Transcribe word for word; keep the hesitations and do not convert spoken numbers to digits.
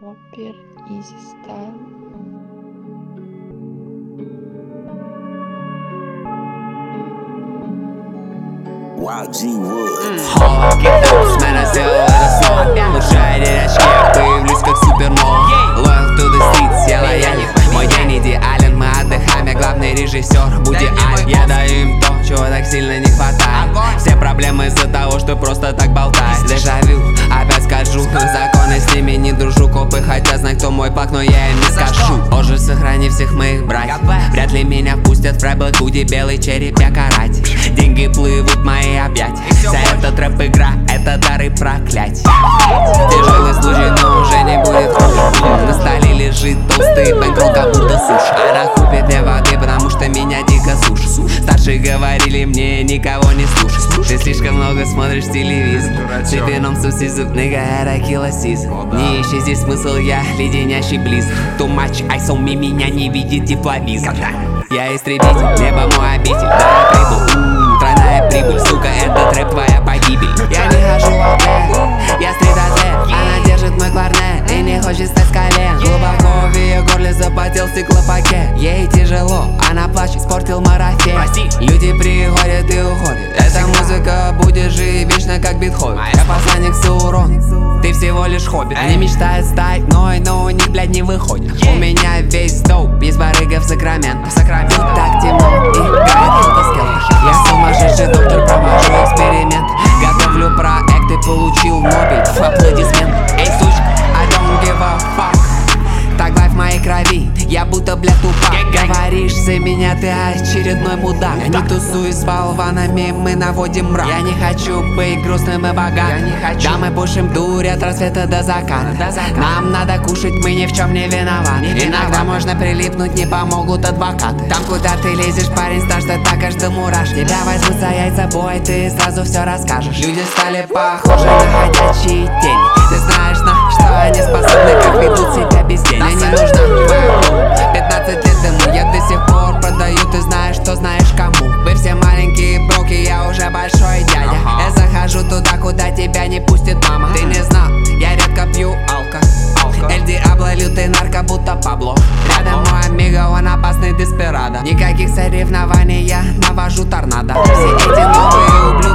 Hopper, Easy Style. Wow, G Wood. С меня сделал это снова. Лучшая дерячки, я появлюсь как супернова. Loyal to the streets, я лоялен. Мой день идеален, мы отдыхаем, я главный режиссер. Будь Аль, я даю им то, чего так сильно не хватает. Все проблемы из-за того, что просто так болтаешь. Дежавю, опять скажу, законы с ними не дружу. Копы хотят знать, кто мой плак, но я им не скажу. Боже, сохрани всех моих братьев. Вряд ли меня пустят в рэп, худи, белый череп, я каратель. Деньги плывут в мои объятия. Вся эта трэп-игра, это дары проклятий. Тяжелый случай, но уже не будет хуже. На столе лежит толстый бэнкролл, как будто суши. Она купит мне воды, потому что меня дико сушит. Старшие говорили мне, никого не слушай. Ты слишком много смотришь телевизор. Цепеном суси зуб, нига, это кило сиза. Не ищи здесь смысл, я леденящий близ. Too much ice on me, меня не видит тепловизор. Я истребитель, небо мой обитель. Да, я прибыл, тройная прибыль, сука, это трэп, твоя погибель. Я не хожу в атлет, я стрит-атлет. Она держит мой кларнет и не хочет стать с колен. Глубоко в ее горле запотел стеклопакет. Ей тяжело, она плачет, испортил марафет. Люди приходят и уходят. Эта музыка будет жить вечно, как Бетховен. Я посланник Саурон, ты всего лишь хоббит. Они мечтают стать мной, но у них, блядь, не выходит. У меня весь доп, есть барыга в Сакраменто. Тут так темно, играет кто-то скелт. Я сумасшедший доктор, провожу эксперимент. Готовлю проекты, получил Нобель. Аплодисмент. Эй, сучка, I don't give a fuck. Так лайф в моей крови, я будто, бля, тупак. Говоришь за меня, ты очередной мудак. Я не тусуюсь с болванами, мы наводим мрак. Я не хочу быть грустным и богатым. Да, мы пушим дурь от рассвета до заката. Нам надо кушать, мы ни в чем не виноваты. Иногда можно прилипнуть, не помогут адвокаты. Там, куда ты лезешь, парень, стаж, что так аж до мураш. Тебя возьмут за яйца бой, ты сразу все расскажешь. Люди стали похожи на ходячие тени. Ты знаешь, на что они способны, как ведут себя без денег. Мне не нужно твоего, пятнадцать лет ему я до сих пор продаю. Ты знаешь, что знаешь кому. Вы все маленькие броки, я уже большой дядя. Я захожу туда, куда тебя не пустит мама. Ты не знал, я редко пью алко. Эль Диабло, лютый нарко, будто Пабло. Рядом мой амиго, он опасный деспирадо. Никаких соревнований, я навожу торнадо. Все эти новые ублюдки